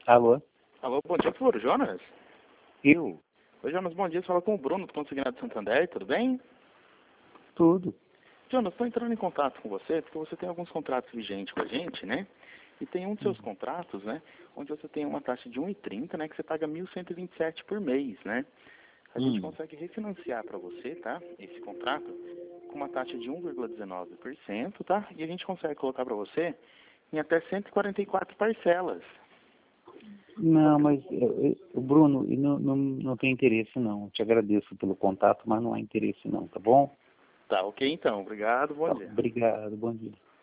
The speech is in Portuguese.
Alô? Alô, bom dia, por favor, Jonas? Eu? Oi, Jonas, bom dia. Você fala com o Bruno do Consignado Santander, tudo bem? Tudo. Jonas, estou entrando em contato com você porque você tem alguns contratos vigentes com a gente, né? E tem um dos seus contratos, né? Onde você tem uma taxa de 1,30, né? Que você paga 1.127 por mês, né? A gente consegue refinanciar para você, tá? Esse contrato com uma taxa de 1,19%, tá? E a gente consegue colocar para você em até 144 parcelas. Não, mas, Bruno, não tem interesse não. Eu te agradeço pelo contato, mas não há interesse não, tá bom? Tá, ok então. Obrigado, bom Tá, dia. obrigado, bom dia.